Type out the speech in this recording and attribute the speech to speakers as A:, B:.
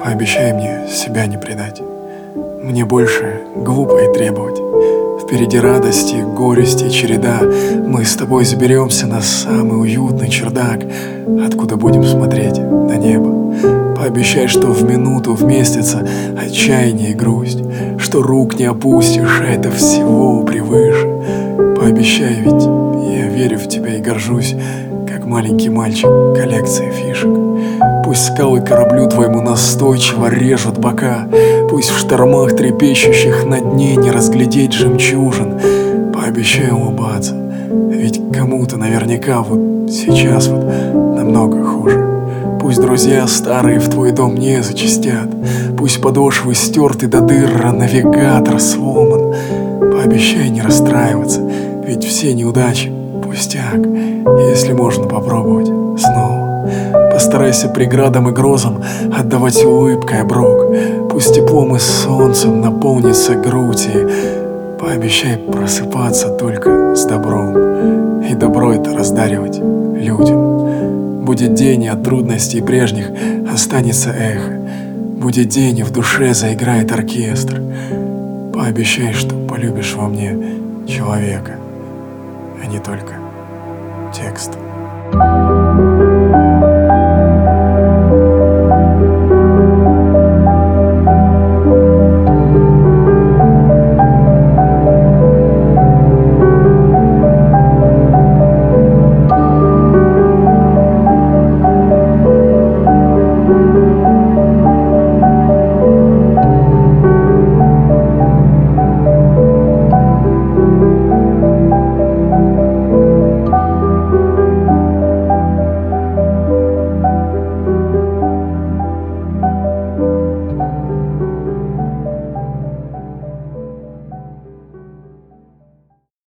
A: Пообещай мне себя не предать. Мне больше глупо и требовать. Впереди радости, горести, череда. Мы с тобой заберемся на самый уютный чердак, откуда будем смотреть на небо. Пообещай, что в минуту вместится отчаяние и грусть, что рук не опустишь, это всего превыше. Пообещай, ведь я верю в тебя и горжусь, как маленький мальчик коллекции фишек. Пусть скалы кораблю твоему настойчиво режут бока, пусть в штормах трепещущих на дне не разглядеть жемчужин. Пообещай улыбаться, ведь кому-то наверняка вот сейчас вот намного хуже. Пусть друзья старые в твой дом не зачастят, пусть подошвы стерты до дыр, а навигатор сломан. Пообещай не расстраиваться, ведь все неудачи пустяк, если можно попробовать снова. Постарайся преградам и грозам отдавать улыбкой оброк. Пусть теплом и солнцем наполнится грудь, и пообещай просыпаться только с добром, и добро это раздаривать людям. Будет день, и от трудностей прежних останется эхо. Будет день, и в душе заиграет оркестр. Пообещай, что полюбишь во мне человека, а не только текст.